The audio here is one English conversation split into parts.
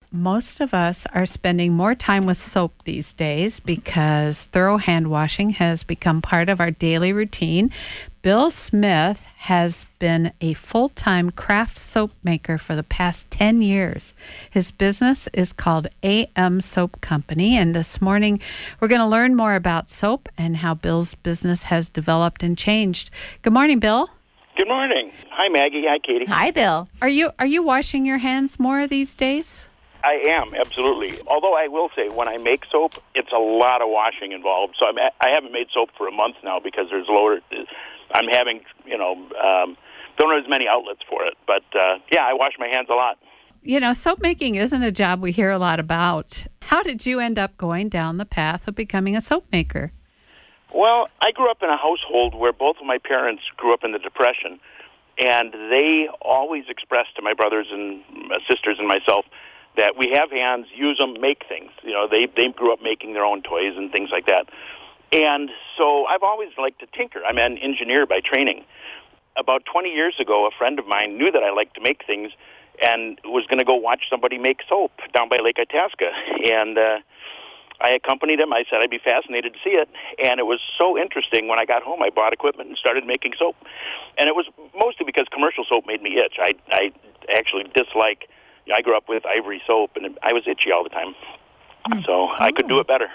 most of us are spending more time with soap these days because thorough hand washing has become part of our daily routine. Bill Smith has been a full-time craft soap maker for the past 10 years. His business is called AM Soap Company, and this morning we're going to learn more about soap and how Bill's business has developed and changed. Good morning, Bill. Good morning. Hi, Maggie. Hi, Katie. Hi, Bill. Are you washing your hands more these days? I am, absolutely. Although I will say, when I make soap, it's a lot of washing involved. So I haven't made soap for a month now because there's lower. I'm having, don't have as many outlets for it. But, I wash my hands a lot. Soap making isn't a job we hear a lot about. How did you end up going down the path of becoming a soap maker? Well, I grew up in a household where both of my parents grew up in the Depression, and they always expressed to my brothers and sisters and myself that we have hands, use them, make things. They grew up making their own toys and things like that. And so I've always liked to tinker. I'm an engineer by training. About 20 years ago, a friend of mine knew that I liked to make things and was going to go watch somebody make soap down by Lake Itasca. And I accompanied him. I said I'd be fascinated to see it. And it was so interesting. When I got home, I bought equipment and started making soap. And it was mostly because commercial soap made me itch. I actually dislike, I grew up with Ivory soap, and I was itchy all the time. So I could do it better.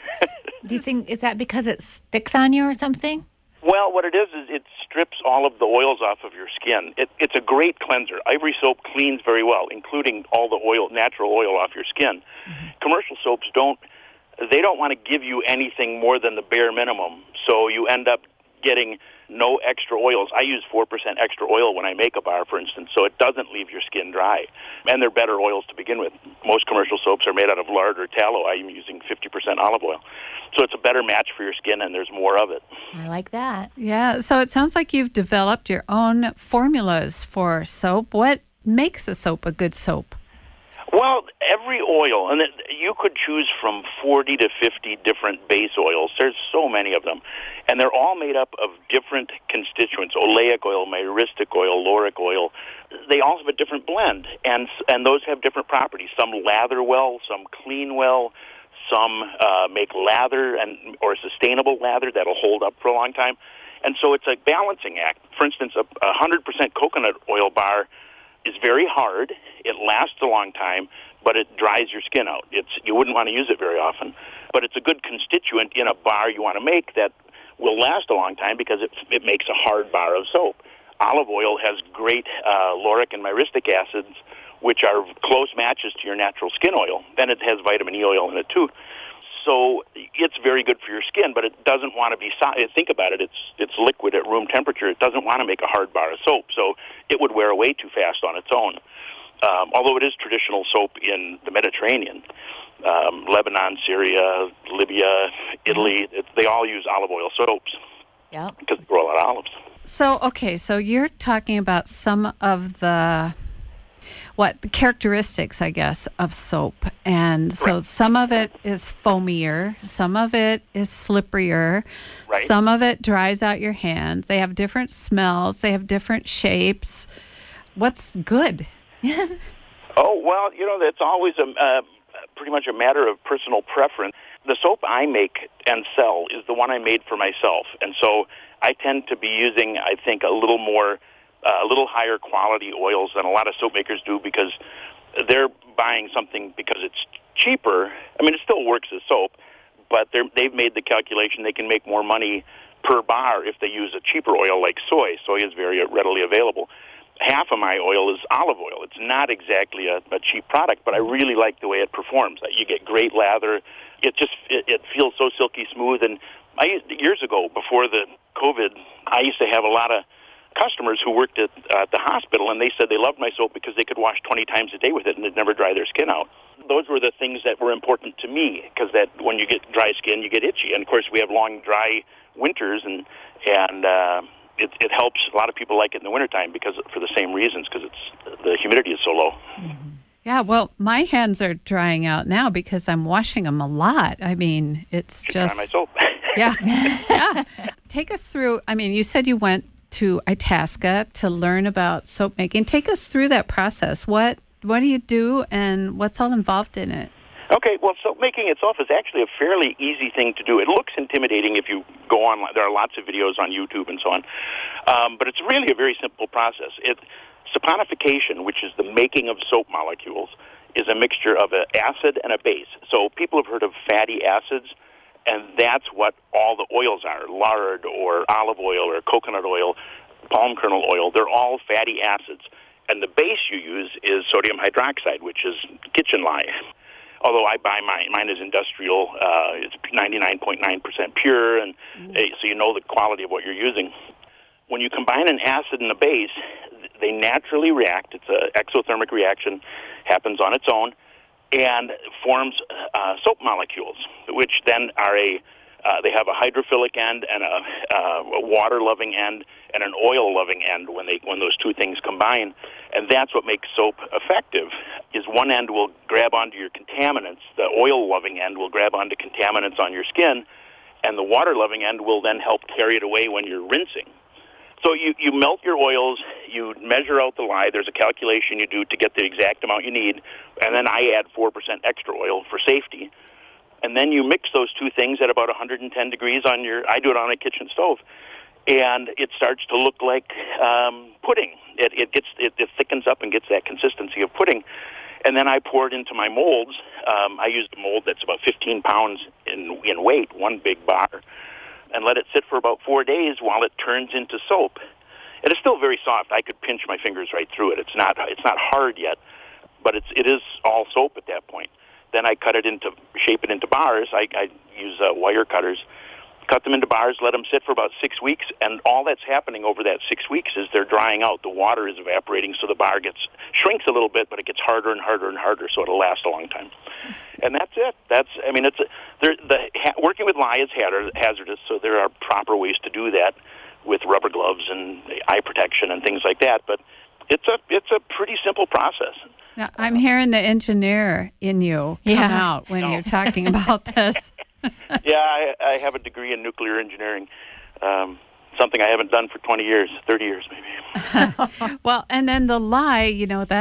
Do you think, is that because it sticks on you or something? Well, what it is it strips all of the oils off of your skin. It's a great cleanser. Ivory soap cleans very well, including all the oil, natural oil off your skin. Mm-hmm. Commercial soaps don't want to give you anything more than the bare minimum, so you end up getting no extra oils. I use 4% extra oil when I make a bar, for instance, so it doesn't leave your skin dry. And they're better oils to begin with. Most commercial soaps are made out of lard or tallow. I'm using 50% olive oil. So it's a better match for your skin, and there's more of it. I like that. Yeah, so it sounds like you've developed your own formulas for soap. What makes a soap a good soap? Well, every oil, and you could choose from 40 to 50 different base oils. There's so many of them. And they're all made up of different constituents: oleic oil, myristic oil, lauric oil. They all have a different blend, and those have different properties. Some lather well, some clean well, some make lather or sustainable lather that'll hold up for a long time. And so it's a balancing act. For instance, a 100% coconut oil bar is very hard. It lasts a long time, but it dries your skin out. You wouldn't want to use it very often, but it's a good constituent in a bar you want to make that will last a long time because it makes a hard bar of soap. Olive oil has great lauric and myristic acids, which are close matches to your natural skin oil. Then it has vitamin E oil in it too. So it's very good for your skin, but it doesn't want to be solid. Think about it. It's liquid at room temperature. It doesn't want to make a hard bar of soap, so it would wear away too fast on its own. Although it is traditional soap in the Mediterranean, Lebanon, Syria, Libya, Italy, they all use olive oil soaps. Yeah, because they grow a lot of olives. So you're talking about some of the characteristics, I guess, of soap. And so right. Some of it is foamier, some of it is slipperier, right. Some of it dries out your hands. They have different smells, they have different shapes. What's good? Oh, well, that's always pretty much a matter of personal preference. The soap I make and sell is the one I made for myself. And so I tend to be using, I think, a little higher quality oils than a lot of soap makers do because they're buying something because it's cheaper. I mean, it still works as soap, but they've made the calculation they can make more money per bar if they use a cheaper oil like soy. Soy is very readily available. Half of my oil is olive oil. It's not exactly a cheap product, but I really like the way it performs. You get great lather. It feels so silky smooth. And years ago, before the COVID, I used to have a lot of customers who worked at the hospital, and they said they loved my soap because they could wash 20 times a day with it and it'd never dry their skin out. Those were the things that were important to me because that when you get dry skin, you get itchy. And, of course, we have long, dry winters, and it helps. A lot of people like it in the wintertime for the same reasons, because the humidity is so low. Mm-hmm. Yeah, well, my hands are drying out now because I'm washing them a lot. I mean, it's just... my soap. Yeah. Yeah. Take us through, you said you went to Itasca to learn about soap making. Take us through that process. What What do you do, and what's all involved in it? Okay, well, soap making itself is actually a fairly easy thing to do. It looks intimidating if you go online. There are lots of videos on YouTube and so on. But it's really a very simple process. Saponification, which is the making of soap molecules, is a mixture of an acid and a base. So people have heard of fatty acids, and that's what all the oils are, lard or olive oil or coconut oil, palm kernel oil. They're all fatty acids. And the base you use is sodium hydroxide, which is kitchen lye. Although I buy mine is industrial. It's 99.9% pure, and so you know the quality of what you're using. When you combine an acid and a base, they naturally react. It's an exothermic reaction, happens on its own, and forms soap molecules, which then are they have a hydrophilic end and a water-loving end and an oil-loving end when those two things combine. And that's what makes soap effective, is one end will grab onto your contaminants, the oil-loving end will grab onto contaminants on your skin, and the water-loving end will then help carry it away when you're rinsing. So you melt your oils, you measure out the lye, there's a calculation you do to get the exact amount you need, and then I add 4% extra oil for safety. And then you mix those two things at about 110 degrees I do it on a kitchen stove, and it starts to look like pudding. It thickens up and gets that consistency of pudding. And then I pour it into my molds. I use a mold that's about 15 pounds in weight, one big bar, and let it sit for about 4 days while it turns into soap. It is still very soft. I could pinch my fingers right through it. It's not hard yet, but it is all soap at that point. Then I shape it into bars. I use wire cutters, cut them into bars, let them sit for about 6 weeks, and all that's happening over that 6 weeks is they're drying out. The water is evaporating, so the bar shrinks a little bit, but it gets harder and harder and harder, so it'll last a long time. And that's it. Working with lye is hazardous, so there are proper ways to do that with rubber gloves and eye protection and things like that. But it's a pretty simple process. Now, I'm hearing the engineer in you come out when you're talking about this. Yeah, I have a degree in nuclear engineering, something I haven't done for 20 years, 30 years maybe. Well, and then the lye,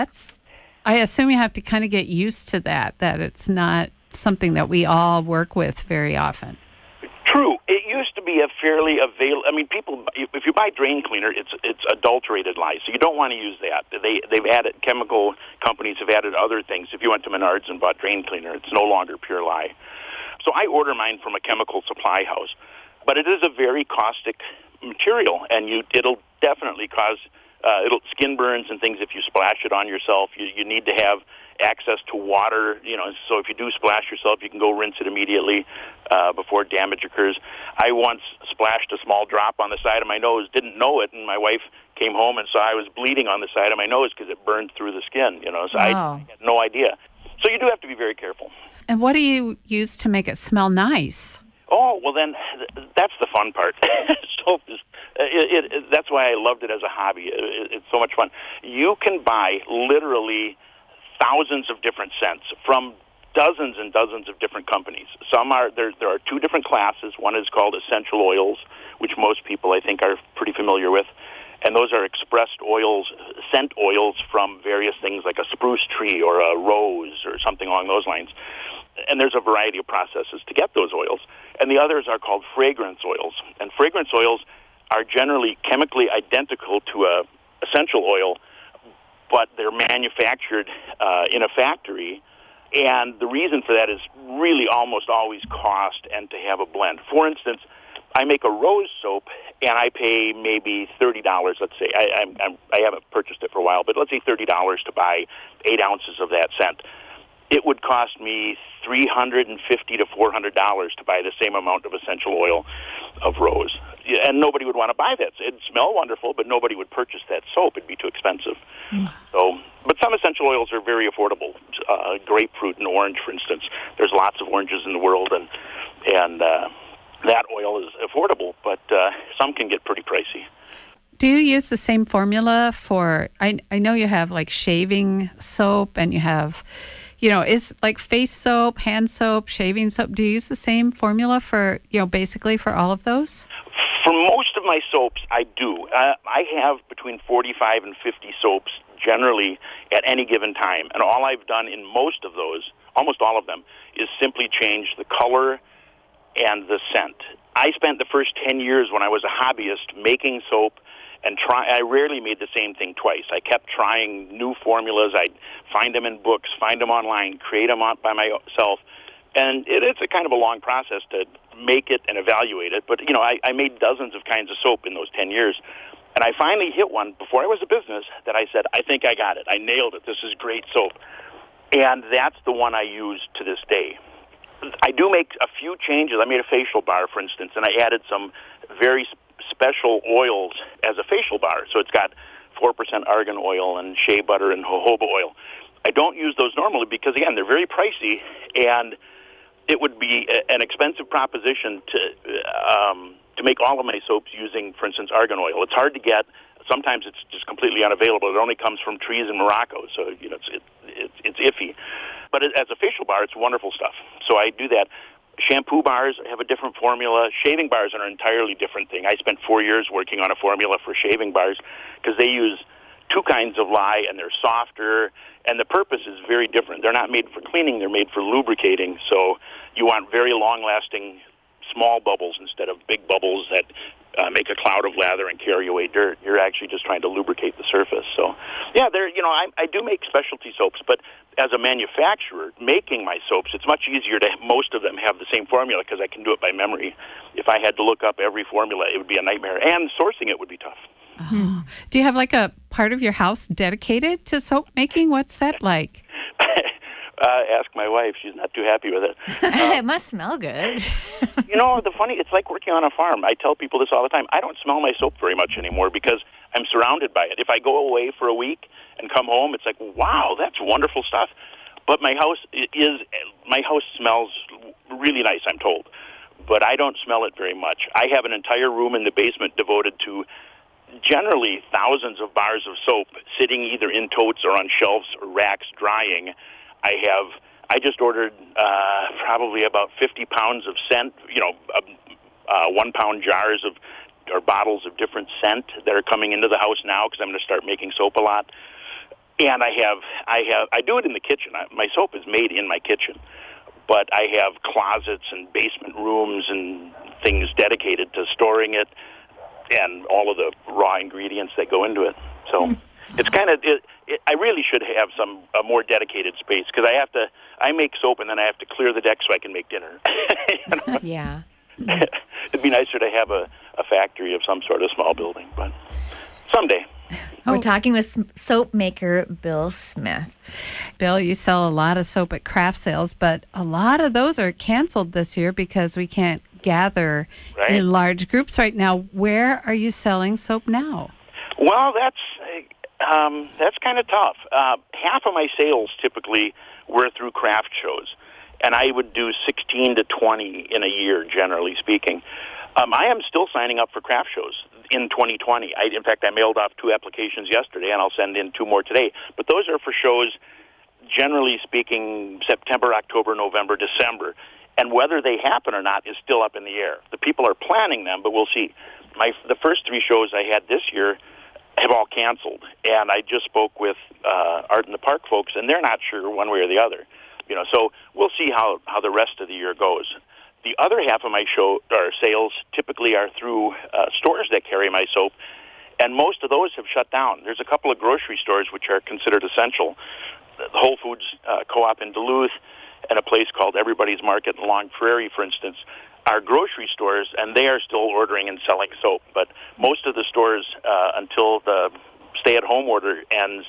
I assume you have to kind of get used to that it's not something that we all work with very often. True. It used to be a fairly available. I mean, people. If you buy drain cleaner, it's adulterated lye, so you don't want to use that. They've added chemical companies have added other things. If you went to Menards and bought drain cleaner, it's no longer pure lye. So I order mine from a chemical supply house, but it is a very caustic material, and it'll definitely cause skin burns and things if you splash it on yourself. You need to have access to water, so if you do splash yourself, you can go rinse it immediately before damage occurs. I once splashed a small drop on the side of my nose, didn't know it, and my wife came home and saw I was bleeding on the side of my nose because it burned through the skin, so I had no idea. So you do have to be very careful. And what do you use to make it smell nice? Oh, well then, that's the fun part. Soap is, that's why I loved it as a hobby. It's so much fun. You can buy literally thousands of different scents from dozens and dozens of different companies. There are two different classes. One is called essential oils, which most people I think are pretty familiar with. And those are expressed oils, scent oils from various things like a spruce tree or a rose or something along those lines. And there's a variety of processes to get those oils. And the others are called fragrance oils. And fragrance oils are generally chemically identical to a essential oil, but they're manufactured in a factory. And the reason for that is really almost always cost and to have a blend. For instance, I make a rose soap, and I pay maybe $30, let's say. I haven't purchased it for a while, but let's say $30 to buy 8 ounces of that scent. It would cost me $350 to $400 to buy the same amount of essential oil of rose. And nobody would want to buy that. It'd smell wonderful, but nobody would purchase that soap. It'd be too expensive. But some essential oils are very affordable. Grapefruit and orange, for instance. There's lots of oranges in the world, and that oil is affordable, but some can get pretty pricey. Do you use the same formula for, I know you have like shaving soap and you have, is like face soap, hand soap, shaving soap. Do you use the same formula for, basically for all of those? For most of my soaps, I do. I have between 45 and 50 soaps generally at any given time. And all I've done in most of those, almost all of them, is simply change the color and the scent. I spent the first 10 years when I was a hobbyist making soap, and I rarely made the same thing twice. I kept trying new formulas. I'd find them in books, find them online, create them by myself. And it's a kind of a long process to make it and evaluate it. But, I made dozens of kinds of soap in those 10 years. And I finally hit one before I was a business that I said, I think I got it. I nailed it. This is great soap. And that's the one I use to this day. I do make a few changes. I made a facial bar, for instance, and I added some very special oils as a facial bar. So it's got 4% argan oil and shea butter and jojoba oil. I don't use those normally because, again, they're very pricey, and it would be an expensive proposition to make all of my soaps using, for instance, argan oil. It's hard to get. Sometimes it's just completely unavailable. It only comes from trees in Morocco, so it's iffy. But as a facial bar, it's wonderful stuff. So I do that. Shampoo bars have a different formula. Shaving bars are an entirely different thing. I spent 4 years working on a formula for shaving bars because they use two kinds of lye, and they're softer, and the purpose is very different. They're not made for cleaning. They're made for lubricating. So you want very long-lasting small bubbles instead of big bubbles that make a cloud of lather and carry away dirt. You're actually just trying to lubricate the surface. So, yeah, I do make specialty soaps, but as a manufacturer, making my soaps, it's much easier to most of them have the same formula because I can do it by memory. If I had to look up every formula, it would be a nightmare, and sourcing it would be tough. Oh. Do you have like a part of your house dedicated to soap making? What's that like? Ask my wife. She's not too happy with it. It must smell good. It's like working on a farm. I tell people this all the time. I don't smell my soap very much anymore because I'm surrounded by it. If I go away for a week and come home, it's like, wow, that's wonderful stuff. But my house smells really nice, I'm told. But I don't smell it very much. I have an entire room in the basement devoted to generally thousands of bars of soap sitting either in totes or on shelves or racks drying. I just ordered probably about 50 pounds of scent, 1 pound jars or bottles of different scent that are coming into the house now because I'm going to start making soap a lot. And I do it in the kitchen. My soap is made in my kitchen, but I have closets and basement rooms and things dedicated to storing it and all of the raw ingredients that go into it. So it's kind of I really should have a more dedicated space because I make soap and then I have to clear the deck so I can make dinner. Yeah. It'd be nicer to have a factory of some sort of small building, but someday. We're talking with soap maker Bill Smith. Bill, you sell a lot of soap at craft sales, but a lot of those are canceled this year because we can't gather in large groups right now. Where are you selling soap now? Well, that's kind of tough. Half of my sales typically were through craft shows, and I would do 16 to 20 in a year, generally speaking. I am still signing up for craft shows in 2020. In fact, I mailed off 2 applications yesterday, and I'll send in 2 more today. But those are for shows, generally speaking, September, October, November, December. And whether they happen or not is still up in the air. The people are planning them, but we'll see. The first 3 shows I had this year have all canceled, and I just spoke with Art in the Park folks, and they're not sure one way or the other. So we'll see how the rest of the year goes. The other half of my sales typically are through stores that carry my soap, and most of those have shut down. There's a couple of grocery stores which are considered essential. The Whole Foods Co-op in Duluth and a place called Everybody's Market in Long Prairie, for instance, are grocery stores, and they are still ordering and selling soap. But most of the stores, until the stay-at-home order ends,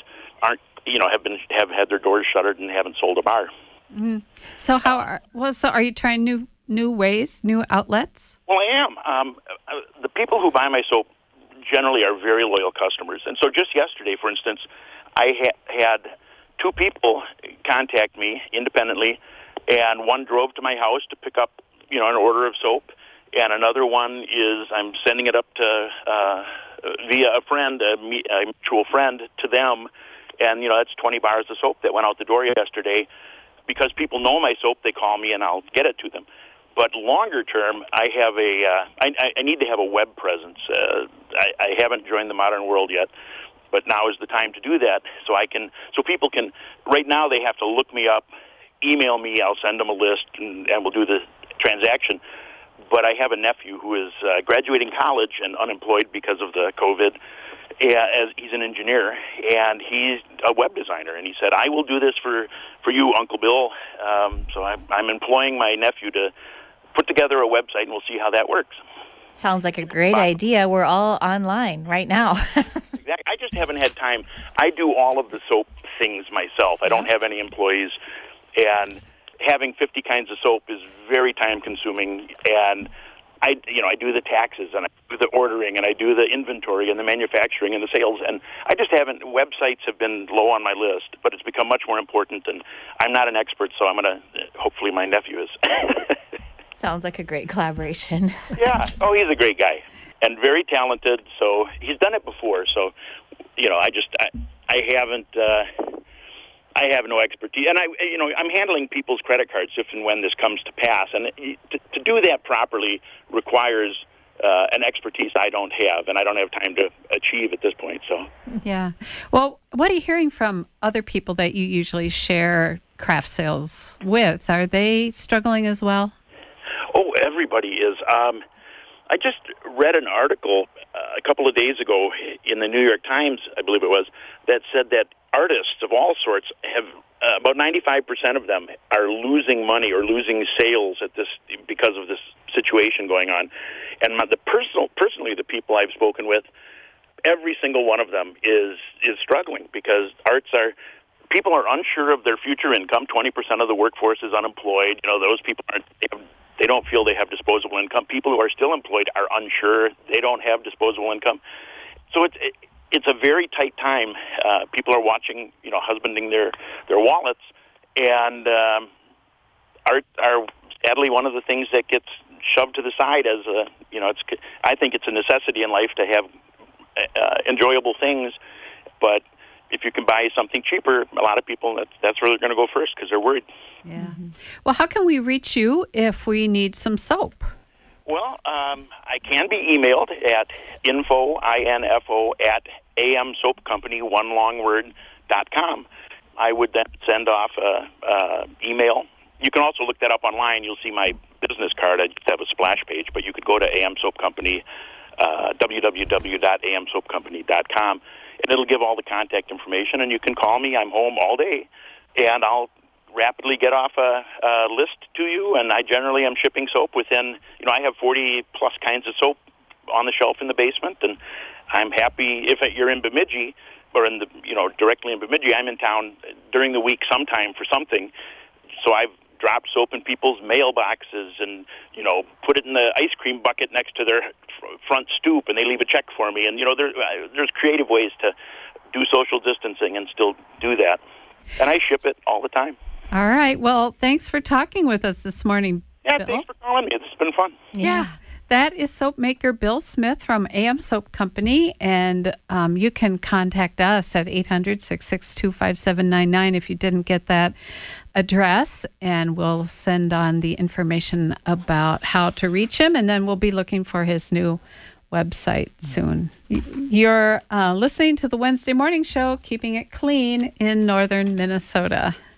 have had their doors shuttered and haven't sold a bar. Mm-hmm. So are you trying new ways, new outlets? Well, I am. The people who buy my soap generally are very loyal customers. And so just yesterday, for instance, I had 2 people contact me independently, and one drove to my house to pick up, an order of soap, and another one is I'm sending it up to via a friend, a mutual friend, to them, and that's 20 bars of soap that went out the door yesterday. Because people know my soap, they call me and I'll get it to them. But longer term, I have I need to have a web presence. I haven't joined the modern world yet, but now is the time to do that. So people can. Right now, they have to look me up, email me. I'll send them a list, and we'll do the transaction. But I have a nephew who is graduating college and unemployed because of the COVID. As he's an engineer, and he's a web designer, and he said, "I will do this for you, Uncle Bill." So I'm employing my nephew to put together a website, and we'll see how that works. Sounds like a great idea. We're all online right now. Exactly. I just haven't had time. I do all of the soap things myself. I don't have any employees, and having 50 kinds of soap is very time consuming, and I do the taxes, and I do the ordering, and I do the inventory and the manufacturing and the sales, and I just haven't. Websites have been low on my list, but it's become much more important, and I'm not an expert, so hopefully my nephew is. Sounds like a great collaboration. Yeah. Oh, he's a great guy and very talented, so he's done it before, so, I have no expertise, and I'm handling people's credit cards if and when this comes to pass, and to do that properly requires an expertise I don't have, and I don't have time to achieve at this point. So, yeah. Well, what are you hearing from other people that you usually share craft sales with? Are they struggling as well? Oh, everybody is. I just read an article a couple of days ago in the New York Times, I believe it was, that said that artists of all sorts have about 95% of them are losing money or losing sales because of this situation going on. And personally, the people I've spoken with, every single one of them is struggling because people are unsure of their future income. 20% of the workforce is unemployed. Those people they don't feel they have disposable income. People who are still employed are unsure. They don't have disposable income. So it's a very tight time. People are watching, husbanding their wallets, and art are sadly one of the things that gets shoved to the side as I think it's a necessity in life to have enjoyable things, but if you can buy something cheaper, a lot of people, that's where they're going to go first because they're worried. Yeah. Mm-hmm. Well, how can we reach you if we need some soap? Well, I can be emailed at info at amsoapcompany, one long word, .com. I would then send off an email. You can also look that up online. You'll see my business card. I just have a splash page, but you could go to AM Soap Company, www.amsoapcompany.com, and it'll give all the contact information, and you can call me. I'm home all day, and I'll rapidly get off a list to you, and I generally am shipping soap within, I have 40-plus kinds of soap on the shelf in the basement, and I'm happy if you're in Bemidji, or directly in Bemidji. I'm in town during the week sometime for something, so I've dropped soap in people's mailboxes and, put it in the ice cream bucket next to their front stoop, and they leave a check for me, and, there's creative ways to do social distancing and still do that, and I ship it all the time. All right. Well, thanks for talking with us this morning, Yeah, Bill. Thanks for calling me. It's been fun. Yeah. That is soap maker Bill Smith from AM Soap Company, and you can contact us at 800-662-5799 if you didn't get that address, and we'll send on the information about how to reach him, and then we'll be looking for his new website soon. You're listening to the Wednesday Morning Show, keeping it clean in northern Minnesota.